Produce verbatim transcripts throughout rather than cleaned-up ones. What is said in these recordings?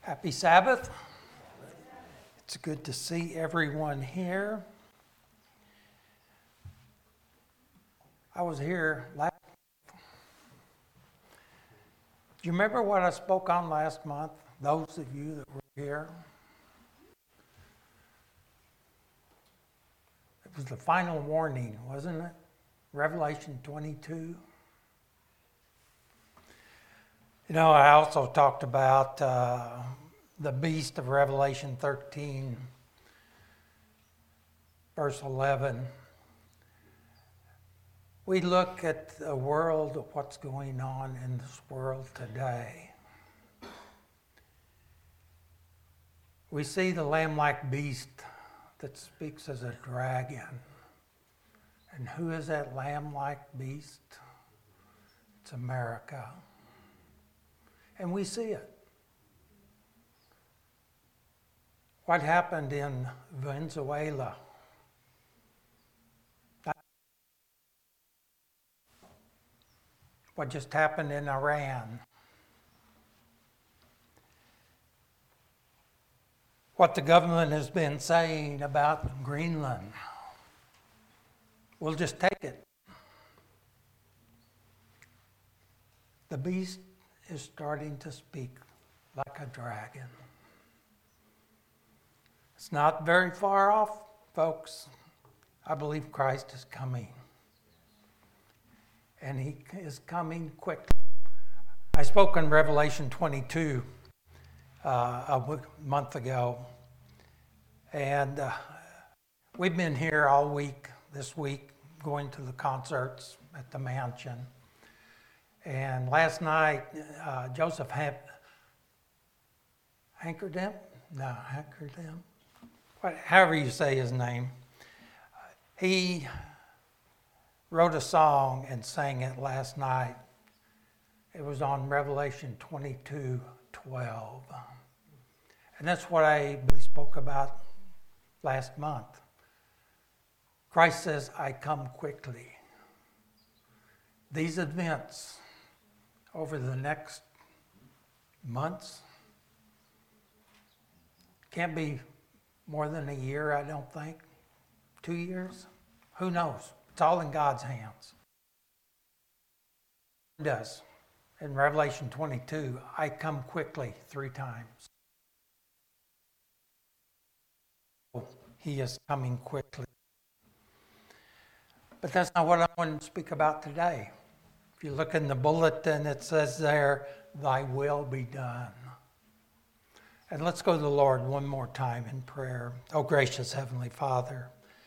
Happy Sabbath. It's good to see everyone here. I was here last. Do you remember what I spoke on last month? Those of you that were here. It was the final warning, wasn't it? Revelation twenty-two. You know, I also talked about uh, the beast of Revelation thirteen, verse eleven. We look at the world of what's going on in this world today. We see the lamb-like beast that speaks as a dragon. And who is that lamb-like beast? It's America. And we see it. What happened in Venezuela? What just happened in Iran? What the government has been saying about Greenland? We'll just take it. The beast is starting to speak like a dragon. It's not very far off, folks. I believe Christ is coming. And he is coming quick. I spoke in Revelation twenty-two uh, a month ago. And uh, we've been here all week, this week, going to the concerts at the mansion. And last night, uh, Joseph Ham- Hankerdem? No, Hankerdem? What, however you say his name. He wrote a song and sang it last night. It was on Revelation twenty-two twelve. And that's what I spoke about last month. Christ says, I come quickly. These events over the next months can't be more than a year, I don't think. Two years? Who knows? It's all in God's hands. It does. In Revelation twenty-two, I come quickly three times. He is coming quickly. But that's not what I want to speak about today. If you look in the bulletin, it says there, thy will be done. And let's go to the Lord one more time in prayer. Oh, gracious Heavenly Father,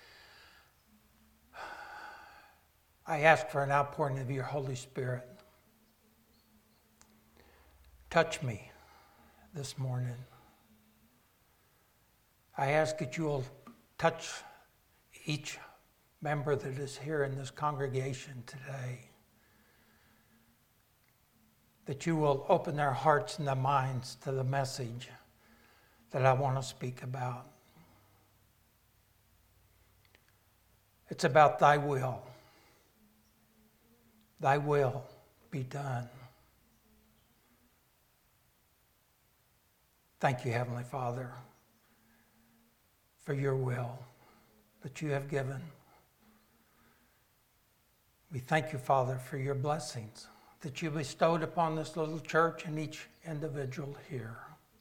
I ask for an outpouring of your Holy Spirit. Touch me this morning. I ask that you will touch each member that is here in this congregation today. That you will open their hearts and their minds to the message that I want to speak about. It's about thy will. Thy will be done. Thank you, Heavenly Father, for your will that you have given. We thank you, Father, for your blessings that you bestowed upon this little church and each individual here.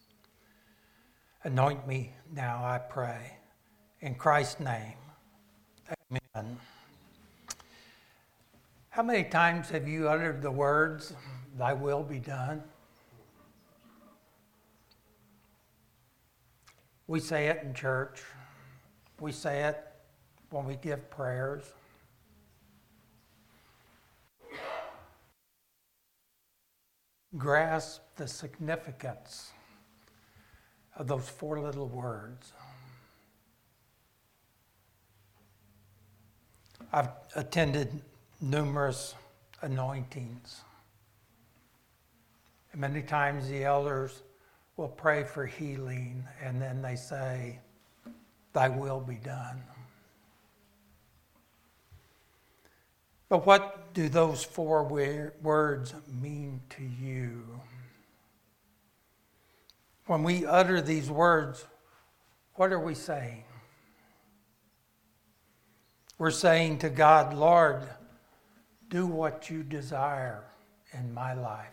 Anoint me now, I pray. In Christ's name, amen. How many times have you uttered the words, thy will be done? We say it in church. We say it when we give prayers. Grasp the significance of those four little words. I've attended numerous anointings. And many times the elders will pray for healing, and then they say, thy will be done. But what do those four words mean to you? When we utter these words, what are we saying? We're saying to God, Lord, do what you desire in my life.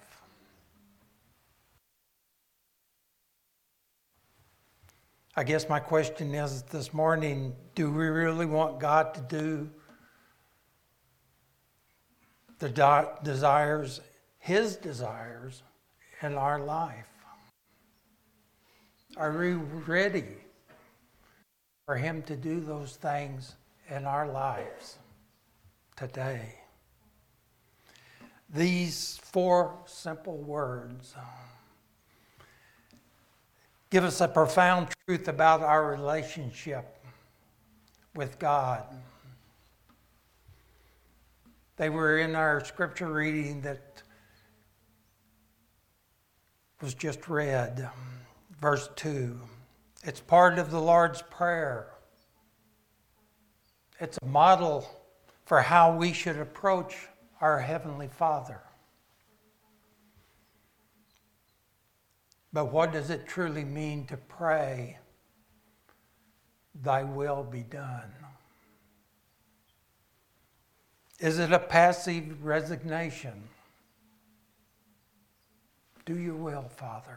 I guess my question is this morning, do we really want God to do the de- desires, His desires in our life? Are we ready for Him to do those things in our lives today? These four simple words give us a profound truth about our relationship with God. They were in our scripture reading that was just read, verse two. It's part of the Lord's Prayer. It's a model for how we should approach our Heavenly Father. But what does it truly mean to pray, thy will be done? Is it a passive resignation? Do your will, Father.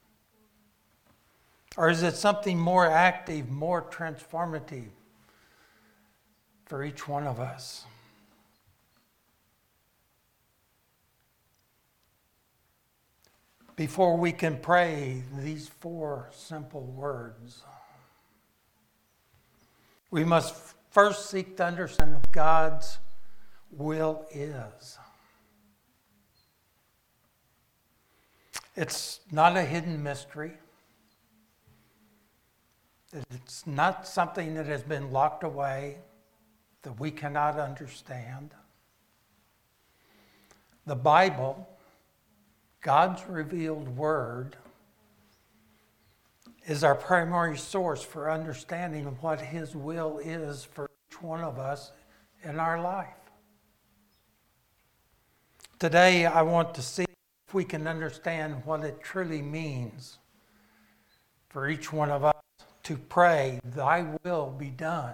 Or is it something more active, more transformative for each one of us? Before we can pray these four simple words, we must first seek to understand what God's will is. It's not a hidden mystery. It's not something that has been locked away that we cannot understand. The Bible, God's revealed word, is our primary source for understanding what His will is for each one of us in our life. Today, I want to see if we can understand what it truly means for each one of us to pray, thy will be done.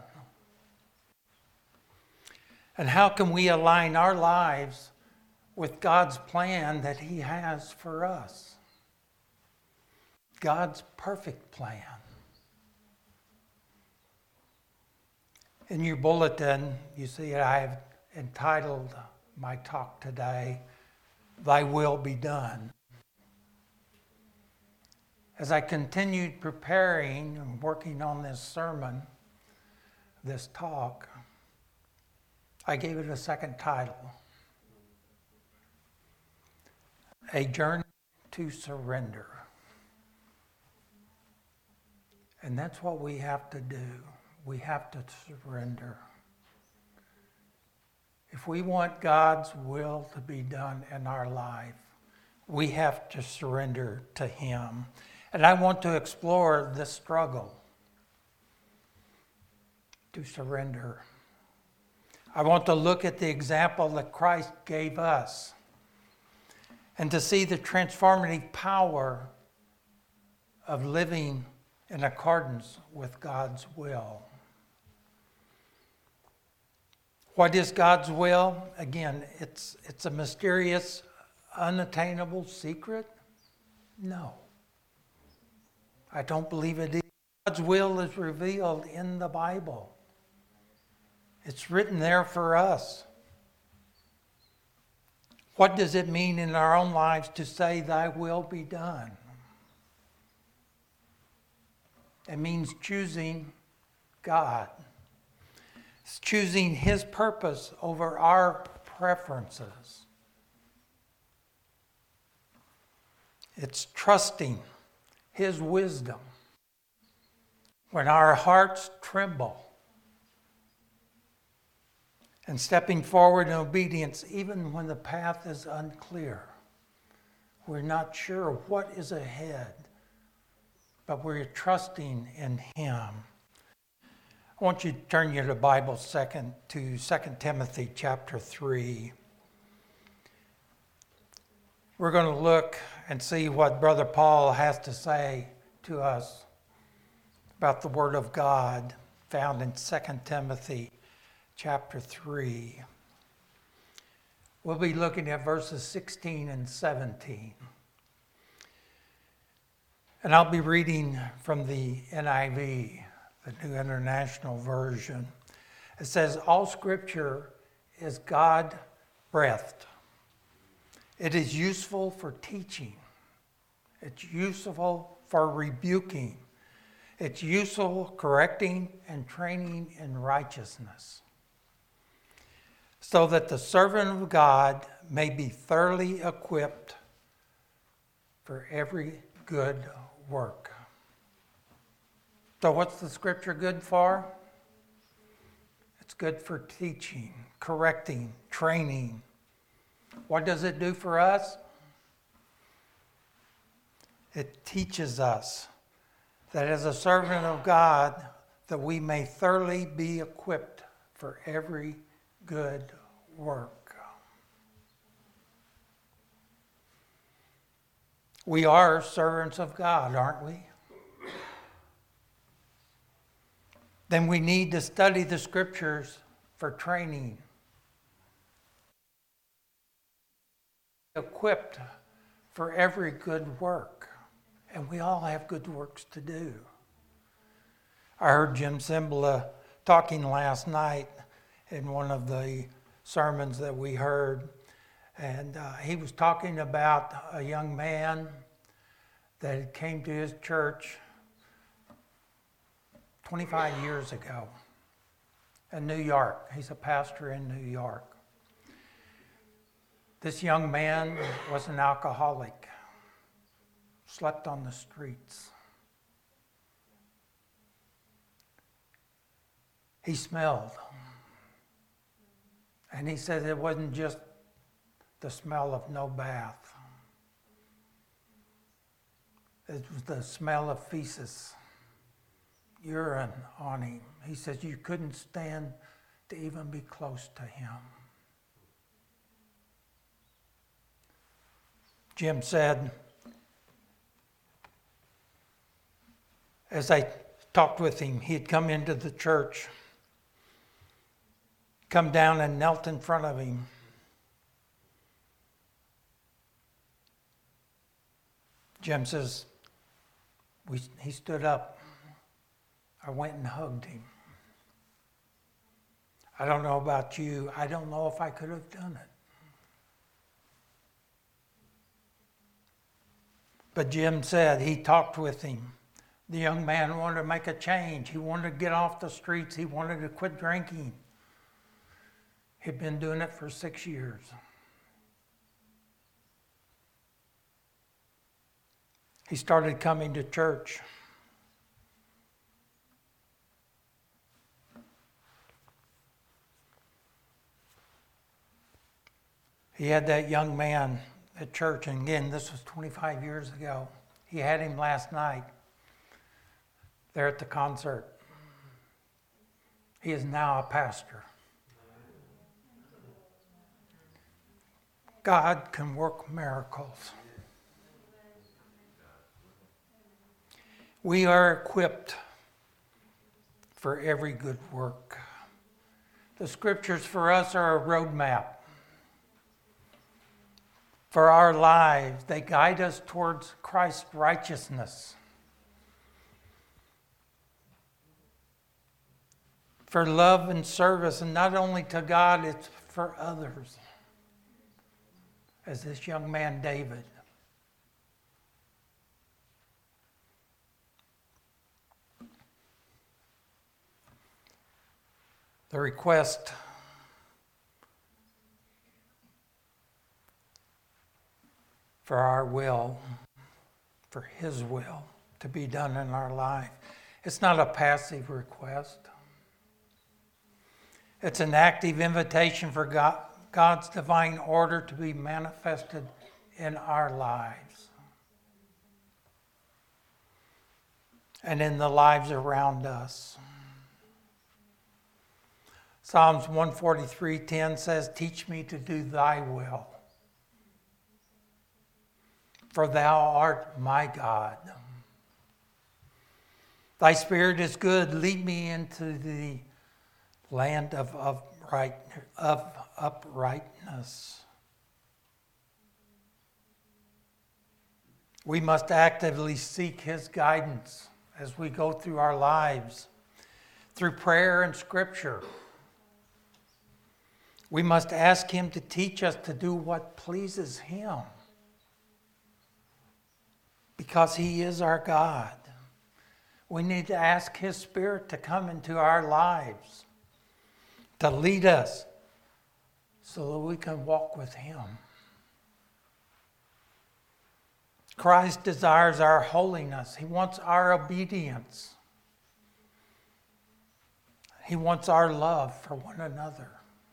And how can we align our lives with God's plan that He has for us? God's perfect plan. In your bulletin, you see I have entitled my talk today, Thy Will Be Done. As I continued preparing and working on this sermon, this talk, I gave it a second title, A Journey to Surrender. And that's what we have to do. We have to surrender. If we want God's will to be done in our life, we have to surrender to Him. And I want to explore this struggle to surrender. I want to look at the example that Christ gave us and to see the transformative power of living in accordance with God's will. What is God's will? Again, it's, it's a mysterious, unattainable secret? No. I don't believe it is. God's will is revealed in the Bible. It's written there for us. What does it mean in our own lives to say, thy will be done? It means choosing God. It's choosing His purpose over our preferences. It's trusting His wisdom when our hearts tremble, and stepping forward in obedience even when the path is unclear. We're not sure what is ahead, but we're trusting in Him. I want you to turn your Bible second to Second Timothy chapter three. We're going to look and see what Brother Paul has to say to us about the Word of God found in Second Timothy chapter three. We'll be looking at verses sixteen and seventeen. And I'll be reading from the N I V, the New International Version. It says, all Scripture is God-breathed. It is useful for teaching. It's useful for rebuking. It's useful correcting and training in righteousness, so that the servant of God may be thoroughly equipped for every good work. So what's the Scripture good for? It's good for teaching, correcting, training. What does it do for us? It teaches us that as a servant of God, that we may thoroughly be equipped for every good work. We are servants of God, aren't we? Then we need to study the Scriptures for training. Equipped for every good work. And we all have good works to do. I heard Jim Cymbala talking last night in one of the sermons that we heard. And uh, he was talking about a young man that came to his church twenty-five years ago in New York. He's a pastor in New York. This young man was an alcoholic, slept on the streets. He smelled. And he said it wasn't just the smell of no bath. It was the smell of feces, urine on him. He says you couldn't stand to even be close to him. Jim said, as I talked with him, he had come into the church, come down and knelt in front of him. Jim says, we, he stood up. I went and hugged him. I don't know about you. I don't know if I could have done it. But Jim said he talked with him. The young man wanted to make a change. He wanted to get off the streets. He wanted to quit drinking. He'd been doing it for six years. He started coming to church. He had that young man at church, and again, this was twenty-five years ago. He had him last night there at the concert. He is now a pastor. God can work miracles. We are equipped for every good work. The Scriptures for us are a roadmap for our lives. They guide us towards Christ's righteousness. For love and service, and not only to God, it's for others. As this young man, David. The request for our will, for His will to be done in our life. It's not a passive request. It's an active invitation for God, God's divine order to be manifested in our lives and in the lives around us. Psalms one forty-three ten says, "Teach me to do thy will." for thou art my God. Thy spirit is good. Lead me into the land of, of, right, of uprightness. We must actively seek his guidance as we go through our lives, through prayer and scripture. We must ask him to teach us to do what pleases him, because he is our God. We need to ask his Spirit to come into our lives, to lead us so that we can walk with him. Christ desires our holiness. He wants our obedience. He wants our love for one another.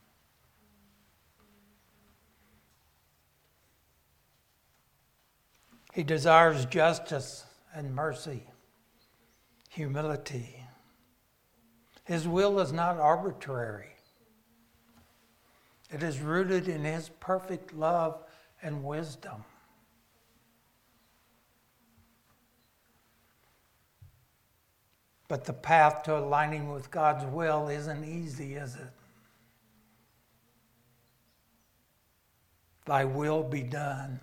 He desires justice and mercy, humility. His will is not arbitrary. It is rooted in his perfect love and wisdom. But the path to aligning with God's will isn't easy, is it? Thy will be done.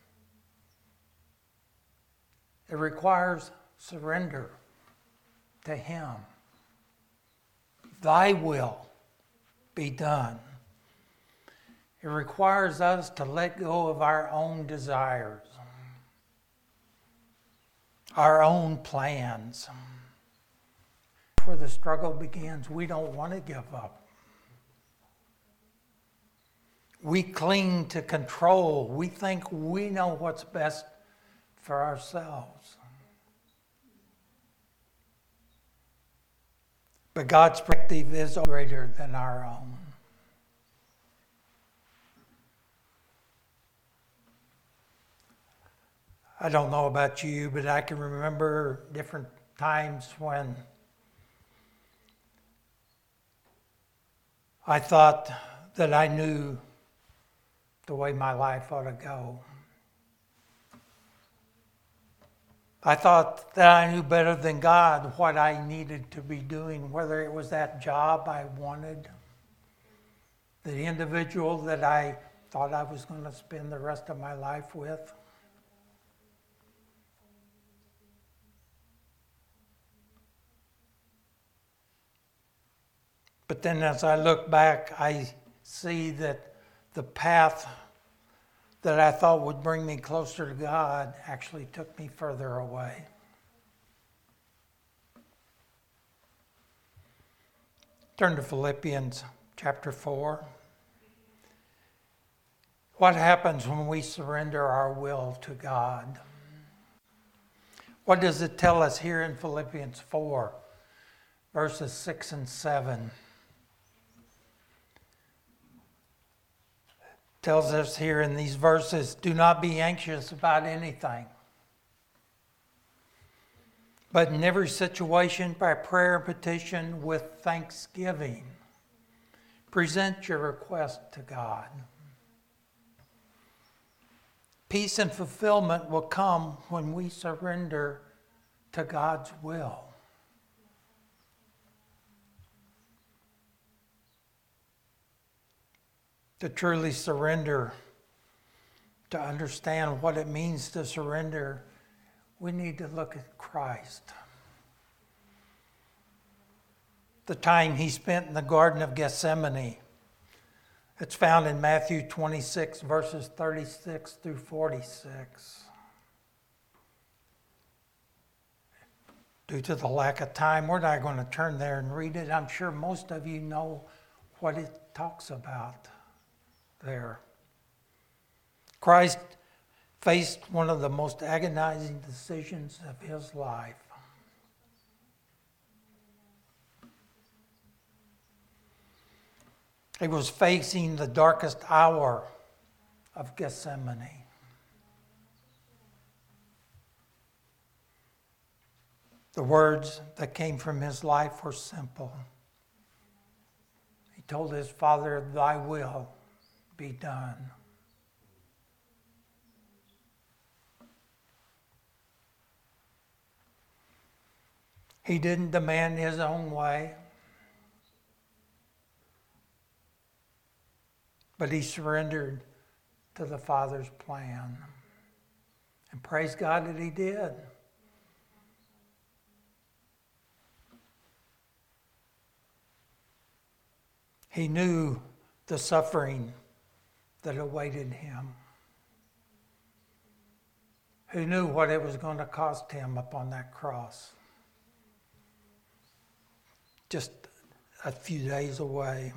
It requires surrender to him. Thy will be done. It requires us to let go of our own desires, our own plans. Where the struggle begins, we don't want to give up. We cling to control. We think we know what's best for ourselves. But God's perspective is greater than our own. I don't know about you, but I can remember different times when I thought that I knew the way my life ought to go. I thought that I knew better than God what I needed to be doing, whether it was that job I wanted, the individual that I thought I was going to spend the rest of my life with. But then as I look back, I see that the path that I thought would bring me closer to God actually took me further away. Turn to Philippians chapter four. What happens when we surrender our will to God? What does it tell us here in Philippians four, verses six and seven? Tells us here in these verses, do not be anxious about anything, but in every situation by prayer and petition with thanksgiving, present your request to God. Peace and fulfillment will come when we surrender to God's will. To truly surrender, to understand what it means to surrender, we need to look at Christ. The time he spent in the Garden of Gethsemane. It's found in Matthew twenty-six, verses thirty-six through forty-six. Due to the lack of time, we're not going to turn there and read it. I'm sure most of you know what it talks about there. Christ faced one of the most agonizing decisions of his life. He was facing the darkest hour of Gethsemane. The words that came from his life were simple. He told his Father, thy will be done. He didn't demand his own way, but he surrendered to the Father's plan. And praise God that he did. He knew the suffering that awaited him. He knew what it was going to cost him upon that cross. Just a few days away.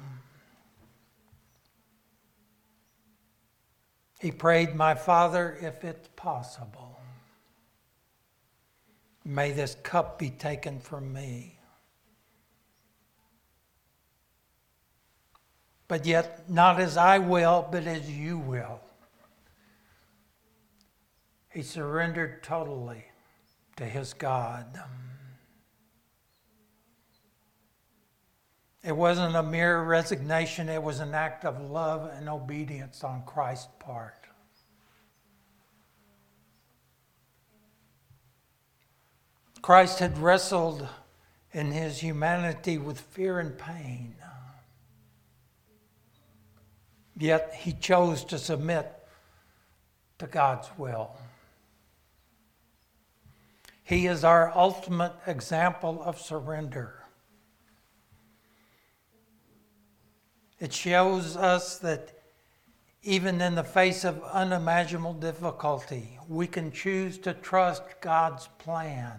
He prayed, "My Father, if it's possible, may this cup be taken from me. But yet, not as I will, but as you will." He surrendered totally to his God. It wasn't a mere resignation, it was an act of love and obedience on Christ's part. Christ had wrestled in his humanity with fear and pain. Yet he chose to submit to God's will. He is our ultimate example of surrender. It shows us that even in the face of unimaginable difficulty, we can choose to trust God's plan.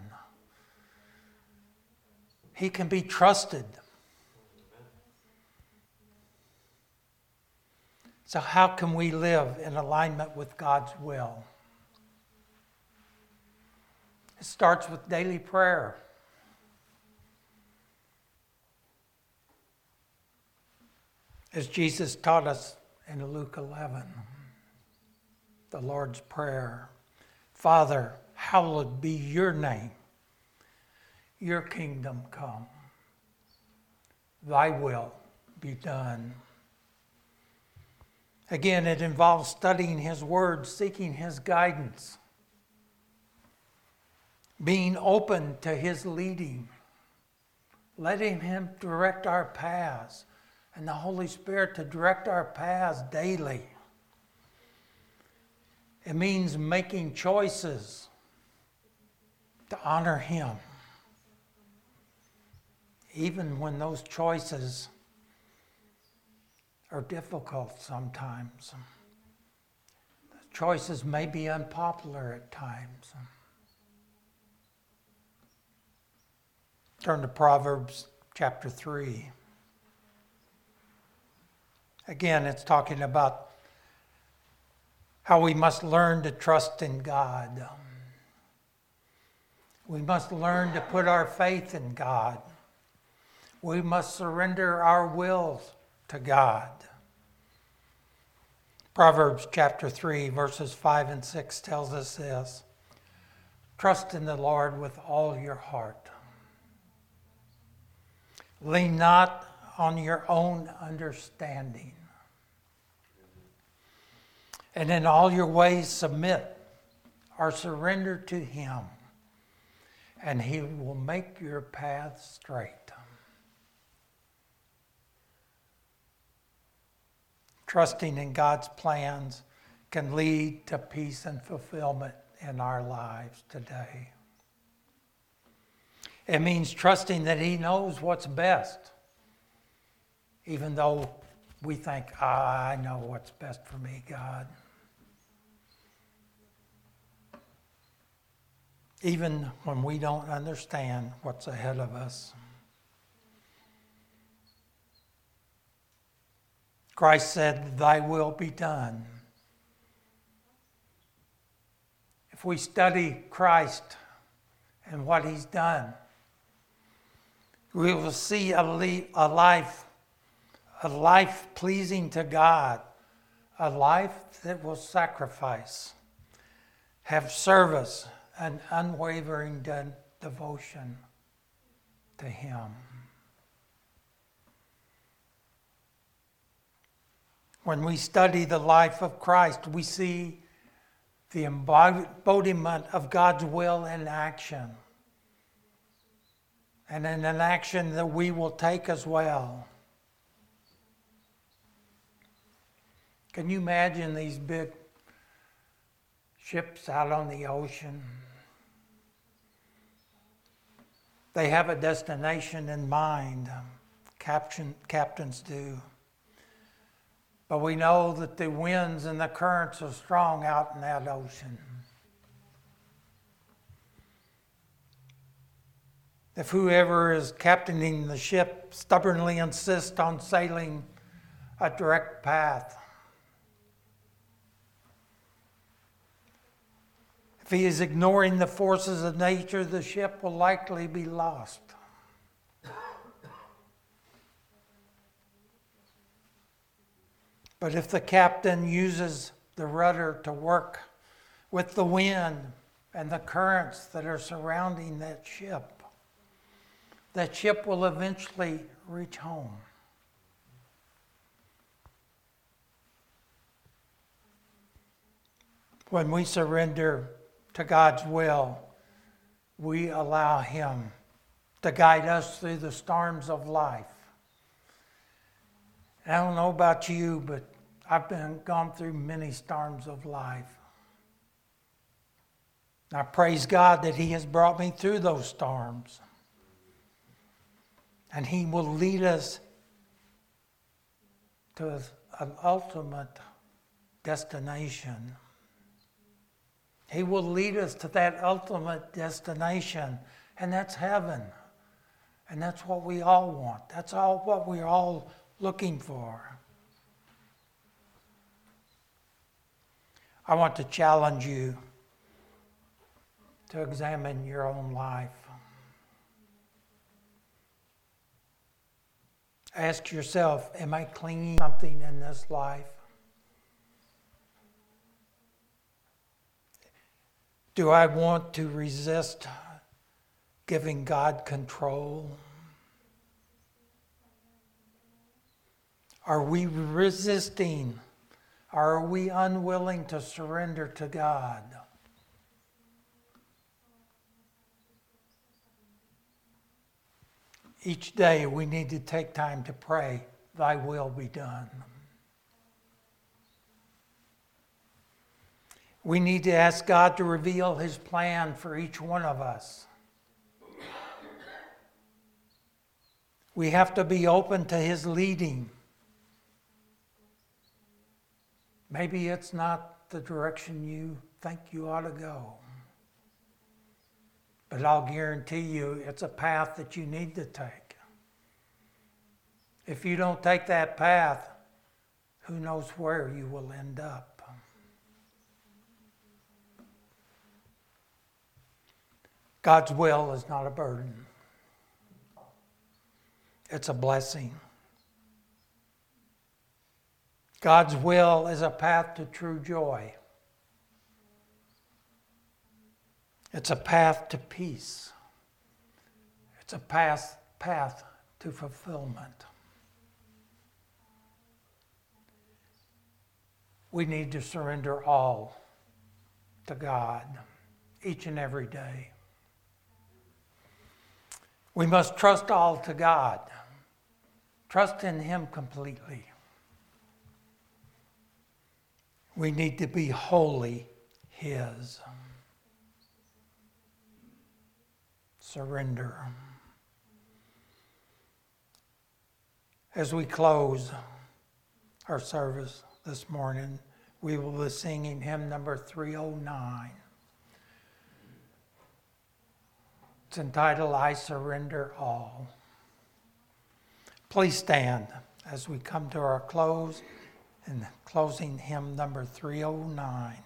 He can be trusted. So how can we live in alignment with God's will? It starts with daily prayer. As Jesus taught us in Luke eleven, the Lord's Prayer. Father, hallowed be your name. Your kingdom come. Thy will be done. Again, it involves studying his word, seeking his guidance, being open to his leading, letting him direct our paths, and the Holy Spirit to direct our paths daily. It means making choices to honor him, even when those choices are difficult sometimes. The choices may be unpopular at times. Turn to Proverbs chapter three. Again, it's talking about how we must learn to trust in God. We must learn to put our faith in God. We must surrender our wills to God. Proverbs chapter three, verses five and six tells us this: trust in the Lord with all your heart. Lean not on your own understanding. And in all your ways submit or surrender to him, and he will make your path straight. Trusting in God's plans can lead to peace and fulfillment in our lives today. It means trusting that he knows what's best, even though we think, ah, I know what's best for me, God. Even when we don't understand what's ahead of us. Christ said, thy will be done. If we study Christ and what he's done, we will see a, li- a life, a life pleasing to God, a life that will sacrifice, have service, and unwavering de- devotion to him. When we study the life of Christ, we see the embodiment of God's will in action. and in an action that we will take as well. Can you imagine these big ships out on the ocean? They have a destination in mind, captain, captains do. But we know that the winds and the currents are strong out in that ocean. If whoever is captaining the ship stubbornly insists on sailing a direct path, if he is ignoring the forces of nature, the ship will likely be lost. But if the captain uses the rudder to work with the wind and the currents that are surrounding that ship, that ship will eventually reach home. When we surrender to God's will, we allow Him to guide us through the storms of life. I don't know about you, but I've been gone through many storms of life. I praise God that He has brought me through those storms. And He will lead us to an ultimate destination. He will lead us to that ultimate destination, and that's heaven. And that's what we all want. That's all what we're all looking for. I want to challenge you to examine your own life. Ask yourself, am I clinging to something in this life? Do I want to resist giving God control? Are we resisting? Are we unwilling to surrender to God? Each day we need to take time to pray, Thy will be done. We need to ask God to reveal His plan for each one of us. We have to be open to His leading. Maybe it's not the direction you think you ought to go. But I'll guarantee you it's a path that you need to take. If you don't take that path, who knows where you will end up. God's will is not a burden. It's a blessing. God's will is a path to true joy. It's a path to peace. It's a path, path to fulfillment. We need to surrender all to God each and every day. We must trust all to God. Trust in Him completely. We need to be wholly His. Surrender. As we close our service this morning, we will be singing hymn number three oh nine. It's entitled, I Surrender All. Please stand as we come to our close in closing hymn number three oh nine.